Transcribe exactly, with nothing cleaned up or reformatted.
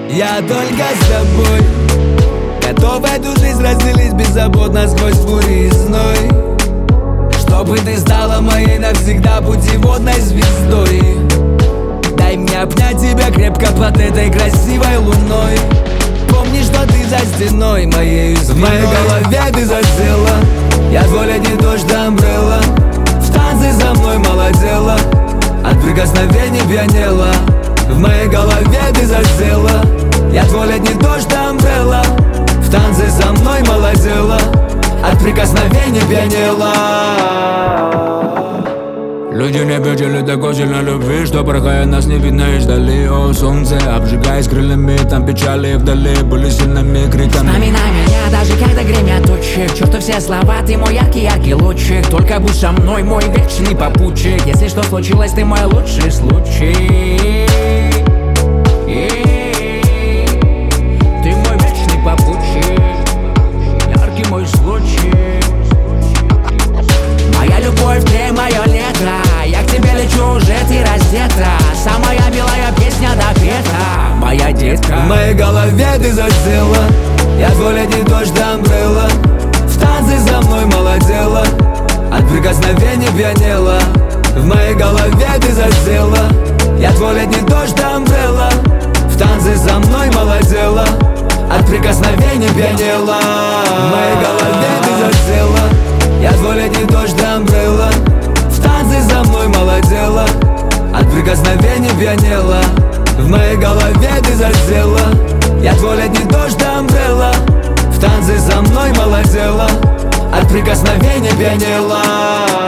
Я только с тобой готов эту жизнь разделить беззаботно сквозь бури и зной, чтобы ты стала моей навсегда путеводной звездой. Дай мне обнять тебя крепко под этой красивой луной. Помни, что ты за стеной моей спиной. В моей голове ты засела, я твой летний дождь до амбрелла. В танце за мной молодела, от прикосновений пьянела. В моей голове ты засела, я твой летний дождь до амбрелла. В танце за мной молодела, от прикосновений пьянела. Люди не хотели такой сильной любви, что порхая нас не видно издали. О, солнце, обжигаясь крыльями, там печали вдали были сильными криками. Вспоминай меня, даже когда гремят тучи. К черту все слова, ты мой яркий-яркий лучик. Только будь со мной, мой вечный попутчик. Если что случилось, ты мой лучший случай. Ты мой вечный попутчик, яркий мой случай. Моя любовь, ты мое лето. Я к тебе лечу, уже ты раздета. Самая милая песня допета, моя детка. В моей голове ты засела, я твой летний дождь до амбрелла. В танце за мной молодела, от прикосновений пьянела. В моей голове ты засела, я твой летний дождь до амбрелла. В танце за мной молодела, от прикосновений пьянела. В моей голове ты засела, я твой летний дождь до амбрелла. В танце за мной молодела, от прикосновений пьянела. В моей голове ты засела, я твой летний дождь до амбрелла. В танце за мной молодела, от прикосновений пьянела.